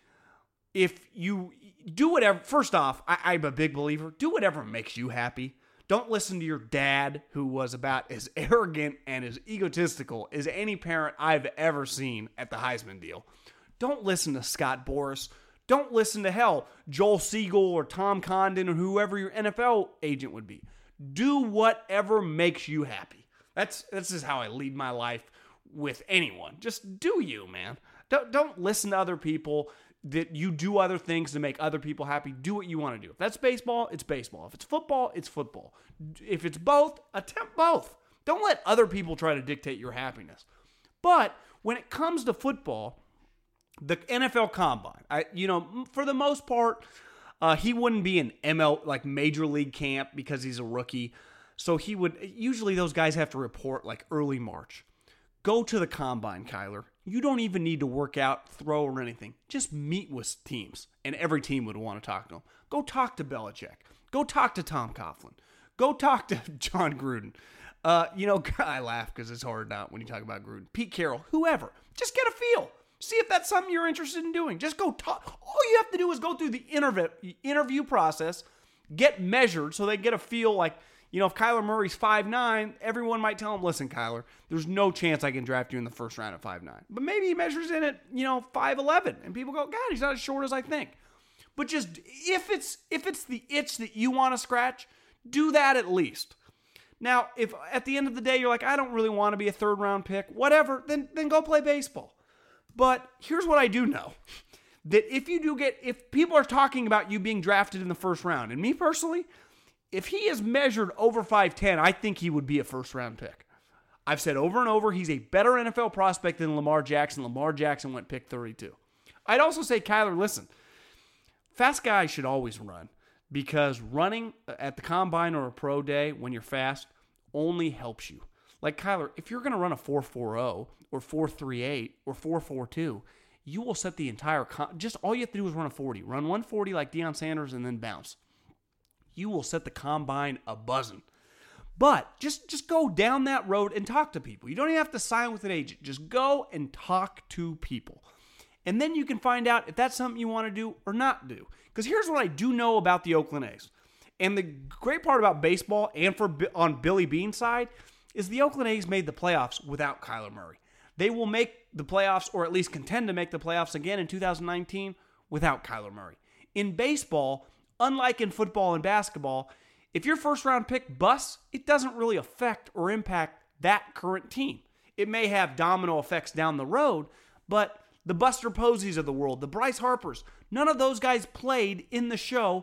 If you do whatever, first off, I, I'm a big believer, do whatever makes you happy. Don't listen to your dad, who was about as arrogant and as egotistical as any parent I've ever seen at the Heisman deal. Don't listen to Scott Boras. Don't listen to, hell, Joel Siegel or Tom Condon or whoever your N F L agent would be. Do whatever makes you happy. That's that's just how I lead my life with anyone. Just do you, man. Don't, don't listen to other people that you do other things to make other people happy. Do what you want to do. If that's baseball, it's baseball. If it's football, it's football. If it's both, attempt both. Don't let other people try to dictate your happiness. But when it comes to football, the N F L Combine, I, you know, for the most part, uh, he wouldn't be in M L, like Major League camp because he's a rookie. So he would, usually those guys have to report like early March. Go to the Combine, Kyler. You don't even need to work out, throw, or anything. Just meet with teams, and every team would want to talk to him. Go talk to Belichick. Go talk to Tom Coughlin. Go talk to John Gruden. Uh, you know, I laugh because it's hard not when you talk about Gruden. Pete Carroll, whoever. Just get a feel. See if that's something you're interested in doing. Just go talk. All you have to do is go through the interview interview process, get measured so they get a feel like, you know, if Kyler Murray's five nine, everyone might tell him, listen, Kyler, there's no chance I can draft you in the first round at five nine. But maybe he measures in at, you know, five eleven. And people go, God, he's not as short as I think. But just, if it's if it's the itch that you want to scratch, do that at least. Now, if at the end of the day, you're like, I don't really want to be a third round pick, whatever, then then go play baseball. But here's what I do know. That if you do get, if people are talking about you being drafted in the first round, and me personally, if he is measured over five ten, I think he would be a first-round pick. I've said over and over, he's a better N F L prospect than Lamar Jackson. Lamar Jackson went pick thirty-two. I'd also say, Kyler, listen, fast guys should always run because running at the combine or a pro day when you're fast only helps you. Like, Kyler, if you're going to run a four forty or four thirty-eight or four forty-two, you will set the entire con- – just all you have to do is run a forty. Run one forty like Deion Sanders and then bounce. You will set the combine a-buzzing. But just, just go down that road and talk to people. You don't even have to sign with an agent. Just go and talk to people. And then you can find out if that's something you want to do or not do. Because here's what I do know about the Oakland A's. And the great part about baseball and for on Billy Beane's side is the Oakland A's made the playoffs without Kyler Murray. They will make the playoffs, or at least contend to make the playoffs again in two thousand nineteen without Kyler Murray. In baseball, unlike in football and basketball, if your first-round pick busts, it doesn't really affect or impact that current team. It may have domino effects down the road, but the Buster Posies of the world, the Bryce Harpers, none of those guys played in the show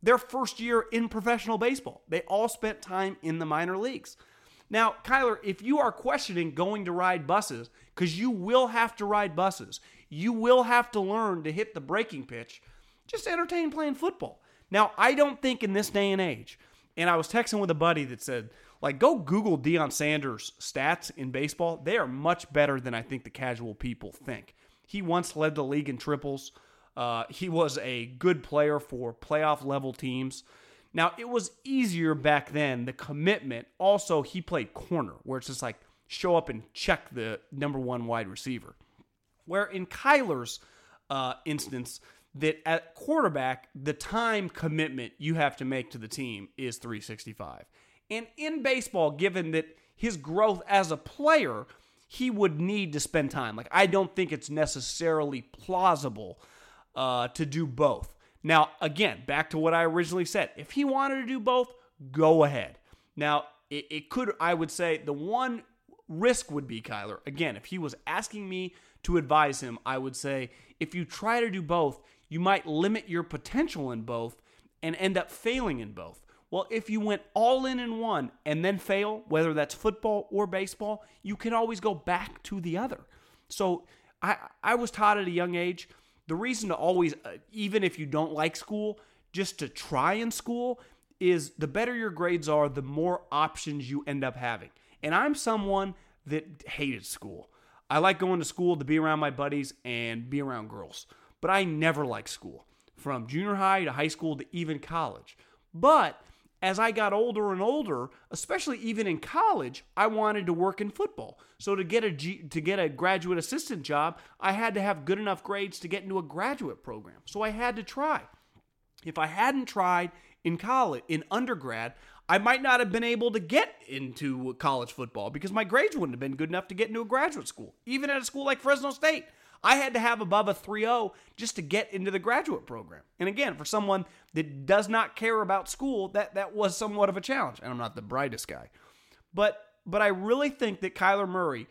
their first year in professional baseball. They all spent time in the minor leagues. Now, Kyler, if you are questioning going to ride buses, because you will have to ride buses, you will have to learn to hit the breaking pitch, just entertain playing football. Now, I don't think in this day and age, and I was texting with a buddy that said, like, go Google Deion Sanders' stats in baseball. They are much better than I think the casual people think. He once led the league in triples. Uh, he was a good player for playoff-level teams. Now, it was easier back then, the commitment. Also, he played corner, where it's just like show up and check the number one wide receiver. Where in Kyler's uh, instance, that at quarterback, the time commitment you have to make to the team is three sixty-five. And in baseball, given that his growth as a player, he would need to spend time. Like, I don't think it's necessarily plausible uh, to do both. Now, again, back to what I originally said. If he wanted to do both, go ahead. Now, it, it could, I would say, the one risk would be, Kyler, again, if he was asking me to advise him, I would say, if you try to do both, you might limit your potential in both and end up failing in both. Well, if you went all in in one and then fail, whether that's football or baseball, you can always go back to the other. So I, I was taught at a young age, the reason to always, uh, even if you don't like school, just to try in school is the better your grades are, the more options you end up having. And I'm someone that hated school. I like going to school to be around my buddies and be around girls. But I never liked school, from junior high to high school to even college. But as I got older and older, especially even in college, I wanted to work in football. So to get a G, to get a graduate assistant job, I had to have good enough grades to get into a graduate program. So I had to try. If I hadn't tried in college, in undergrad, I might not have been able to get into college football because my grades wouldn't have been good enough to get into a graduate school. Even at a school like Fresno State, I had to have above a three point oh just to get into the graduate program. And again, for someone that does not care about school, that, that was somewhat of a challenge. And I'm not the brightest guy. But but I really think that Kyler Murray,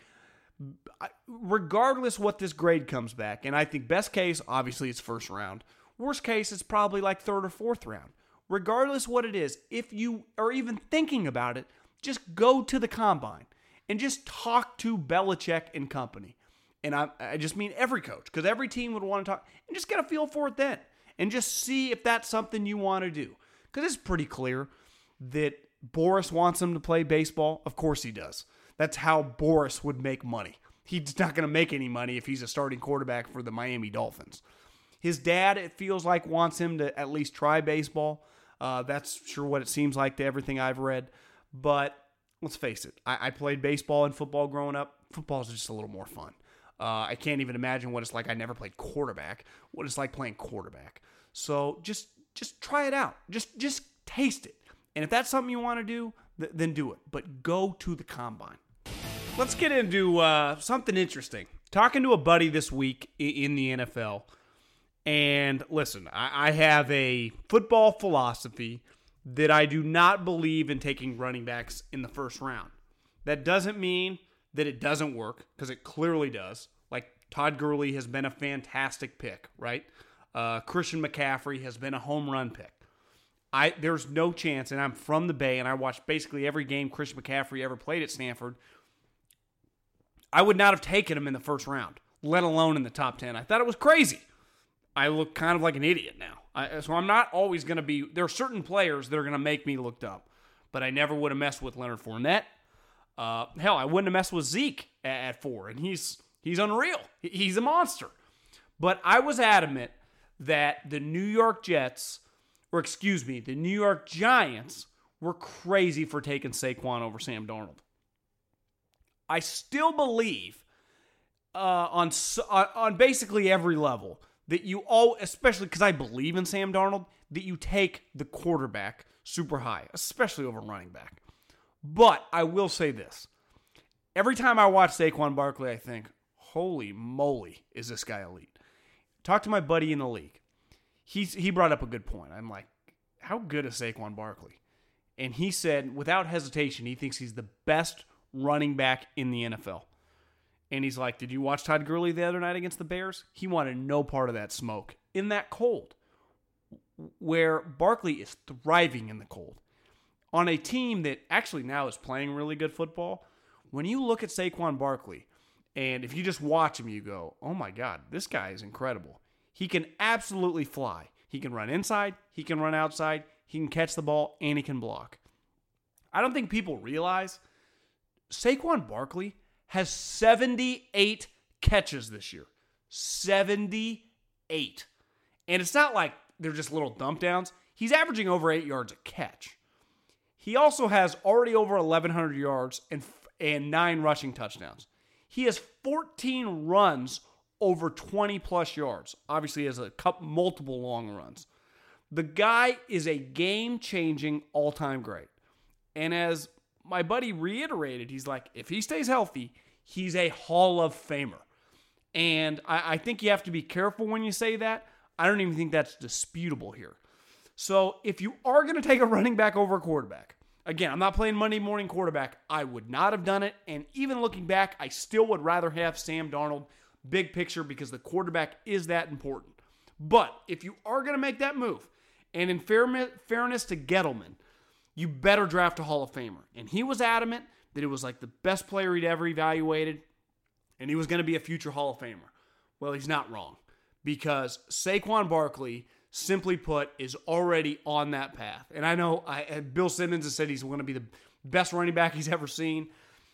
regardless what this grade comes back, and I think best case, obviously it's first round. Worst case, it's probably like third or fourth round. Regardless what it is, if you are even thinking about it, just go to the combine and just talk to Belichick and company. And I, I just mean every coach, because every team would want to talk, and just get a feel for it then. And just see if that's something you want to do. Because it's pretty clear that Boris wants him to play baseball. Of course he does. That's how Boris would make money. He's not going to make any money if he's a starting quarterback for the Miami Dolphins. His dad, it feels like, wants him to at least try baseball. Uh, that's sure what it seems like to everything I've read. But let's face it, I, I played baseball and football growing up. Football is just a little more fun. Uh, I can't even imagine what it's like. I never played quarterback. What it's like playing quarterback. So just just try it out. Just just taste it. And if that's something you want to do, th- then do it. But go to the combine. Let's get into uh, something interesting. Talking to a buddy this week in the N F L. And listen, I, I have a football philosophy that I do not believe in taking running backs in the first round. That doesn't mean that it doesn't work, because it clearly does. Like, Todd Gurley has been a fantastic pick, right? Uh, Christian McCaffrey has been a home run pick. I There's no chance, and I'm from the Bay, and I watched basically every game Christian McCaffrey ever played at Stanford. I would not have taken him in the first round, let alone in the top ten. I thought it was crazy. I look kind of like an idiot now. I, so I'm not always going to be... There are certain players that are going to make me look dumb, but I never would have messed with Leonard Fournette. Uh, hell, I wouldn't have messed with Zeke at, at four, and he's he's unreal. He, he's a monster. But I was adamant that the New York Jets, or excuse me, the New York Giants were crazy for taking Saquon over Sam Darnold. I still believe uh, on on basically every level that you all, especially because I believe in Sam Darnold, that you take the quarterback super high, especially over running back. But I will say this. Every time I watch Saquon Barkley, I think, holy moly, is this guy elite? Talk to my buddy in the league. He's, he brought up a good point. I'm like, how good is Saquon Barkley? And he said, without hesitation, he thinks he's the best running back in the N F L. And he's like, did you watch Todd Gurley the other night against the Bears? He wanted no part of that smoke in that cold. where Barkley is thriving in the cold. On a team that actually now is playing really good football, when you look at Saquon Barkley, and if you just watch him, you go, oh my God, this guy is incredible. He can absolutely fly. He can run inside, he can run outside, he can catch the ball, and he can block. I don't think people realize Saquon Barkley has seventy-eight catches this year. seventy-eight. And it's not like they're just little dump downs. He's averaging over eight yards a catch. He also has already over eleven hundred yards and, and nine rushing touchdowns. He has fourteen runs over twenty plus yards. Obviously, he has a couple, multiple long runs. The guy is a game-changing all-time great. And as my buddy reiterated, he's like, if he stays healthy, he's a Hall of Famer. And I, I think you have to be careful when you say that. I don't even think that's disputable here. So if you are going to take a running back over a quarterback, again, I'm not playing Monday morning quarterback. I would not have done it. And even looking back, I still would rather have Sam Darnold big picture because the quarterback is that important. But if you are going to make that move, and in fair, fairness to Gettleman, you better draft a Hall of Famer. And he was adamant that it was like the best player he'd ever evaluated, and he was going to be a future Hall of Famer. Well, he's not wrong, because Saquon Barkley, simply put, is already on that path. And I know I, Bill Simmons has said he's going to be the best running back he's ever seen.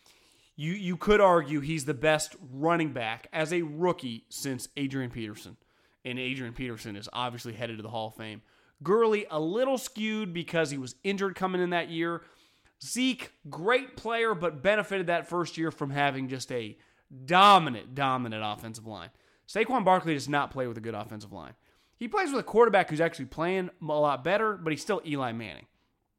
You you could argue he's the best running back as a rookie since Adrian Peterson. And Adrian Peterson is obviously headed to the Hall of Fame. Gurley, a little skewed because he was injured coming in that year. Zeke, great player, but benefited that first year from having just a dominant, dominant offensive line. Saquon Barkley does not play with a good offensive line. He plays with a quarterback who's actually playing a lot better, but he's still Eli Manning.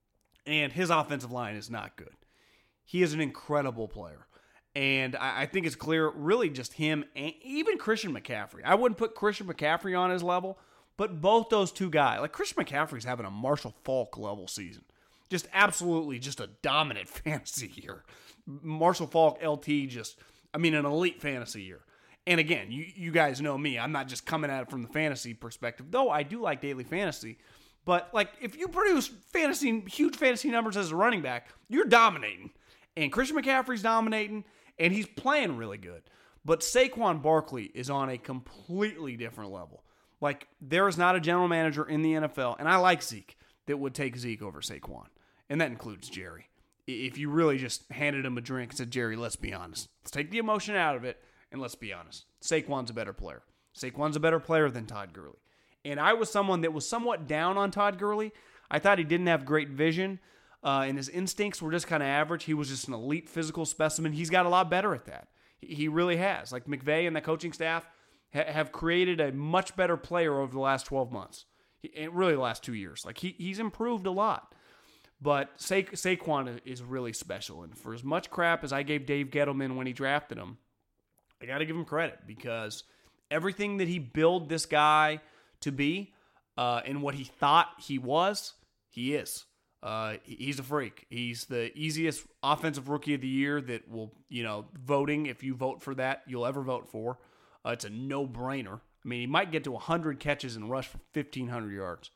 And his offensive line is not good. He is an incredible player. And I think it's clear, really just him and even Christian McCaffrey. I wouldn't put Christian McCaffrey on his level, but both those two guys, like Christian McCaffrey's having a Marshall Faulk level season. Just absolutely just a dominant fantasy year. Marshall Faulk, L T, just, I mean, an elite fantasy year. And again, you, you guys know me. I'm not just coming at it from the fantasy perspective, though I do like daily fantasy. But like, if you produce fantasy, huge fantasy numbers as a running back, you're dominating. And Christian McCaffrey's dominating, and he's playing really good. But Saquon Barkley is on a completely different level. Like, there is not a general manager in the N F L, and I like Zeke, that would take Zeke over Saquon. And that includes Jerry. If you really just handed him a drink and said, Jerry, let's be honest. Let's take the emotion out of it, and let's be honest. Saquon's a better player. Saquon's a better player than Todd Gurley. And I was someone that was somewhat down on Todd Gurley. I thought he didn't have great vision, uh, and his instincts were just kind of average. He was just an elite physical specimen. He's got a lot better at that. He really has. Like, McVay and the coaching staff ha- have created a much better player over the last twelve months. He, and really the last two years. Like, he he's improved a lot. But Sa- Saquon is really special. And for as much crap as I gave Dave Gettleman when he drafted him, I got to give him credit, because everything that he built this guy to be uh, and what he thought he was, he is. Uh, he's a freak. He's the easiest offensive rookie of the year that will, you know, voting, if you vote for that, you'll ever vote for. Uh, it's a no-brainer. I mean, he might get to one hundred catches and rush for fifteen hundred yards.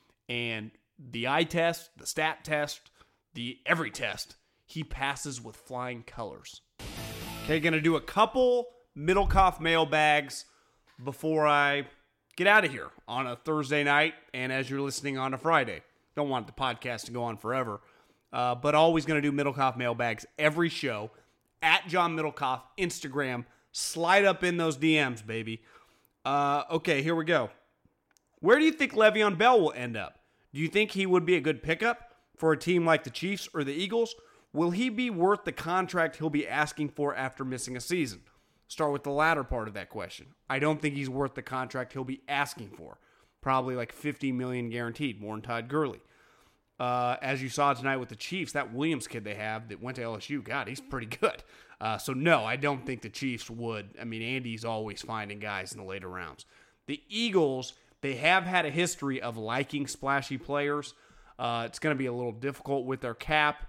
And the eye test, the stat test, the every test, he passes with flying colors. Okay, going to do a couple Middlecoff mailbags before I get out of here on a Thursday night, and as you're listening on a Friday. Don't want the podcast to go on forever, uh, but always going to do Middlecoff mailbags every show. At John Middlecoff, Instagram. Slide up in those D Ms, baby. Uh, okay, here we go. Where do you think Le'Veon Bell will end up? Do you think he would be a good pickup for a team like the Chiefs or the Eagles? Will he be worth the contract he'll be asking for after missing a season? Start with the latter part of that question. I don't think he's worth the contract he'll be asking for. Probably like fifty million dollars guaranteed, more than Todd Gurley. Uh, as you saw tonight with the Chiefs, that Williams kid they have that went to L S U, God, he's pretty good. Uh, so no, I don't think the Chiefs would. I mean, Andy's always finding guys in the later rounds. The Eagles, they have had a history of liking splashy players. Uh, it's going to be a little difficult with their cap.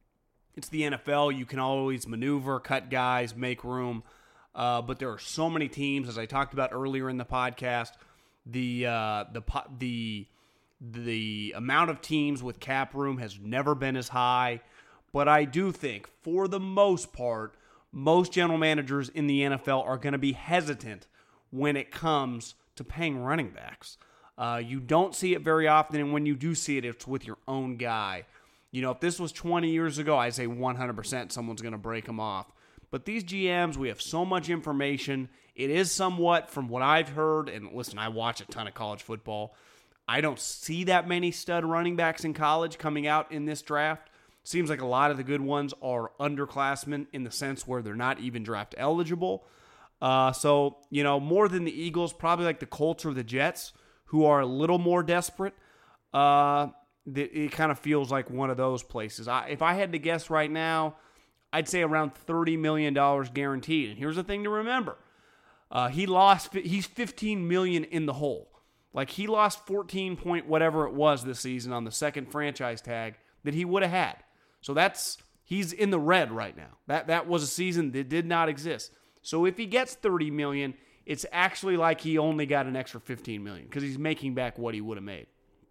It's the N F L. You can always maneuver, cut guys, make room. Uh, but there are so many teams, as I talked about earlier in the podcast. The uh, the the The amount of teams with cap room has never been as high. But I do think, for the most part, most general managers in the N F L are going to be hesitant when it comes to paying running backs. Uh, you don't see it very often, and when you do see it, it's with your own guy. You know, if this was twenty years ago, I'd say one hundred percent someone's going to break them off. But these G Ms, we have so much information. It is somewhat, from what I've heard, and listen, I watch a ton of college football. I don't see that many stud running backs in college coming out in this draft. Seems like a lot of the good ones are underclassmen in the sense where they're not even draft eligible. Uh, so, you know, more than the Eagles, probably like the Colts or the Jets, who are a little more desperate. Uh, it kind of feels like one of those places. I, if I had to guess right now, I'd say around thirty million dollars guaranteed. And here's the thing to remember. Uh, he lost, he's fifteen million dollars in the hole. Like, he lost fourteen point whatever it was this season on the second franchise tag that he would have had. So that's, he's in the red right now. That that was a season that did not exist. So if he gets thirty million dollars, it's actually like he only got an extra fifteen million dollars because he's making back what he would have made.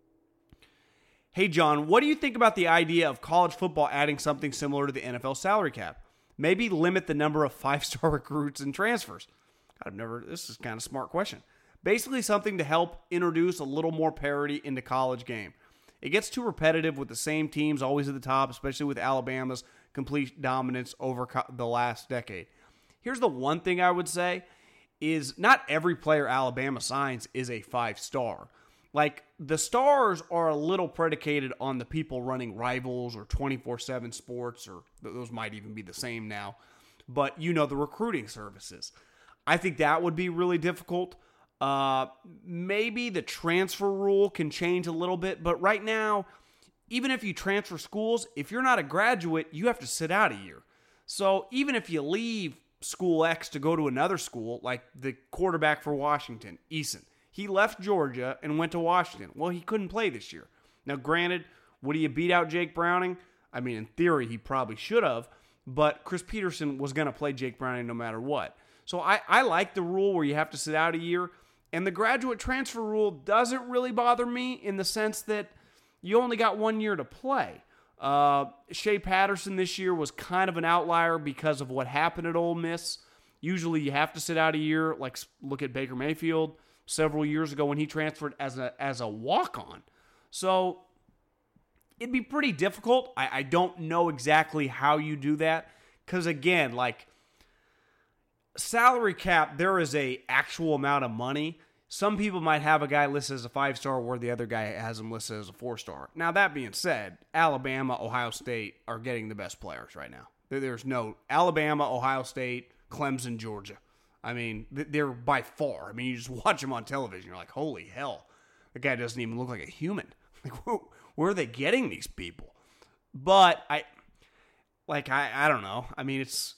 Hey, John, what do you think about the idea of college football adding something similar to the N F L salary cap? Maybe limit the number of five-star recruits and transfers. I've never, this is kind of a smart question. Basically something to help introduce a little more parity in the college game. It gets too repetitive with the same teams always at the top, especially with Alabama's complete dominance over co- the last decade. Here's the one thing I would say is not every player Alabama signs is a five-star. Like, the stars are a little predicated on the people running Rivals or twenty-four seven Sports, or those might even be the same now. But, you know, the recruiting services. I think that would be really difficult. Uh, maybe the transfer rule can change a little bit, but right now, even if you transfer schools, if you're not a graduate, you have to sit out a year. So even if you leave school X to go to another school, like the quarterback for Washington, Eason, he left Georgia and went to Washington. Well, he couldn't play this year. Now, granted, would he have beat out Jake Browning? I mean, in theory, he probably should have, but Chris Peterson was going to play Jake Browning no matter what. So I, I like the rule where you have to sit out a year. And the graduate transfer rule doesn't really bother me in the sense that you only got one year to play. Uh, Shea Patterson this year was kind of an outlier because of what happened at Ole Miss. Usually you have to sit out a year, like look at Baker Mayfield several years ago when he transferred as a as a walk-on. So it'd be pretty difficult. I, I don't know exactly how you do that because, again, like, salary cap, there is a actual amount of money. Some people might have a guy listed as a five-star where the other guy has him listed as a four-star. Now, that being said, Alabama, Ohio State are getting the best players right now. There's no Alabama, Ohio State, Clemson, Georgia. I mean, they're by far. I mean, you just watch them on television. You're like, holy hell. The guy doesn't even look like a human. Like, where are they getting these people? But, I, like, I, I don't know. I mean, it's,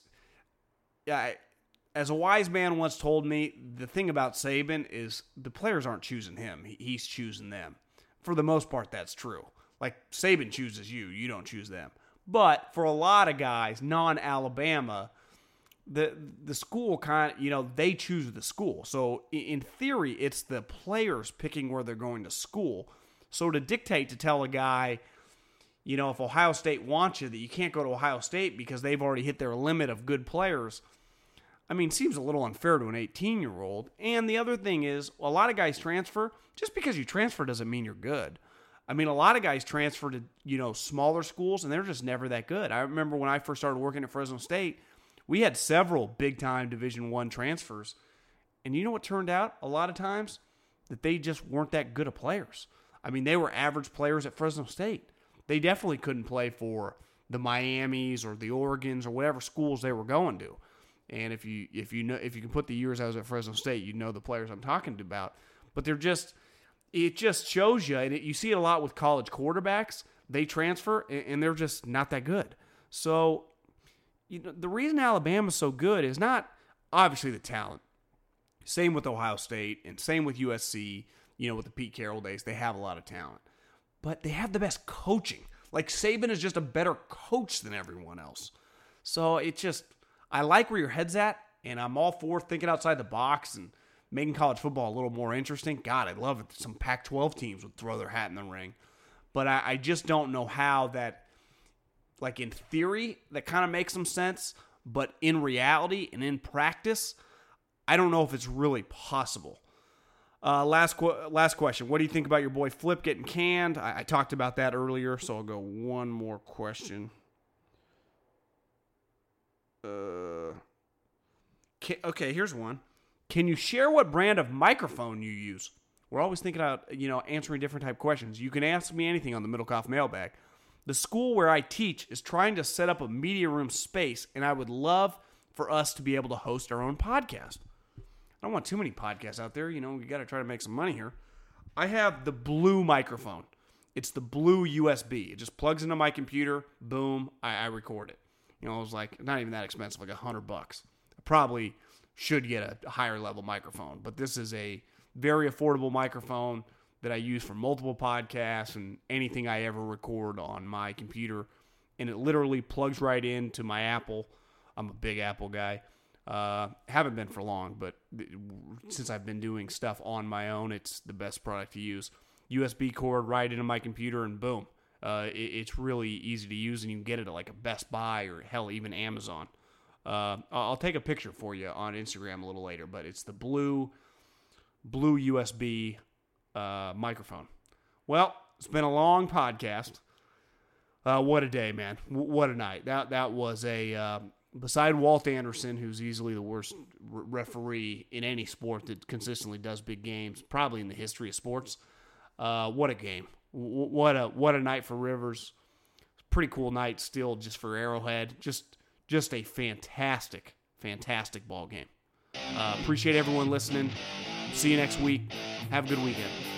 I, as a wise man once told me, the thing about Saban is the players aren't choosing him. He's choosing them. For the most part, that's true. Like, Saban chooses you. You don't choose them. But for a lot of guys, non-Alabama, the the school kind of, you know, they choose the school. So in theory, it's the players picking where they're going to school. So to dictate, to tell a guy, you know, if Ohio State wants you, that you can't go to Ohio State because they've already hit their limit of good players, I mean, seems a little unfair to an eighteen-year-old. And the other thing is, a lot of guys transfer. Just because you transfer doesn't mean you're good. I mean, a lot of guys transfer to, you know, smaller schools, and they're just never that good. I remember when I first started working at Fresno State, we had several big-time Division I transfers. And you know what turned out a lot of times? That they just weren't that good of players. I mean, they were average players at Fresno State. They definitely couldn't play for the Miamis or the Oregons or whatever schools they were going to. And if you if you know if you can put the years I was at Fresno State, you know the players I'm talking about. But they're just, it just shows you, and it, you see it a lot with college quarterbacks. They transfer, and, and they're just not that good. So, you know, the reason Alabama's so good is not obviously the talent. Same with Ohio State, and same with U S C. You know, with the Pete Carroll days, they have a lot of talent. But they have the best coaching. Like, Saban is just a better coach than everyone else. So, it just, I like where your head's at, and I'm all for thinking outside the box and making college football a little more interesting. God, I'd love it. Some Pac twelve teams would throw their hat in the ring. But I, I just don't know how that, like in theory, that kind of makes some sense. But in reality and in practice, I don't know if it's really possible. Uh, last qu- last question. What do you think about your boy Flip getting canned? I, I talked about that earlier, so I'll go one more question. Uh, can, okay, here's one. Can you share what brand of microphone you use? We're always thinking about, you know, answering different type questions. You can ask me anything on the Middlecoff mailbag. The school where I teach is trying to set up a media room space, and I would love for us to be able to host our own podcast. I don't want too many podcasts out there. You know, we got to try to make some money here. I have the Blue microphone. It's the Blue U S B. It just plugs into my computer. Boom, I, I record it. You know, it was like not even that expensive, like a hundred bucks. I probably should get a higher level microphone, but this is a very affordable microphone that I use for multiple podcasts and anything I ever record on my computer. And it literally plugs right into my Apple. I'm a big Apple guy. Uh, haven't been for long, but since I've been doing stuff on my own, it's the best product to use. U S B cord right into my computer, and boom. Uh, it, it's really easy to use, and you can get it at like a Best Buy or, hell, even Amazon. Uh, I'll take a picture for you on Instagram a little later, but it's the blue, blue U S B uh, microphone. Well, it's been a long podcast. Uh, what a day, man. W- what a night. That, that was a... Uh, Beside Walt Anderson, who's easily the worst re- referee in any sport that consistently does big games, probably in the history of sports, uh, what a game. W- what a what a night for Rivers. Pretty cool night still just for Arrowhead. Just just a fantastic, fantastic ball game. Uh, appreciate everyone listening. See you next week. Have a good weekend.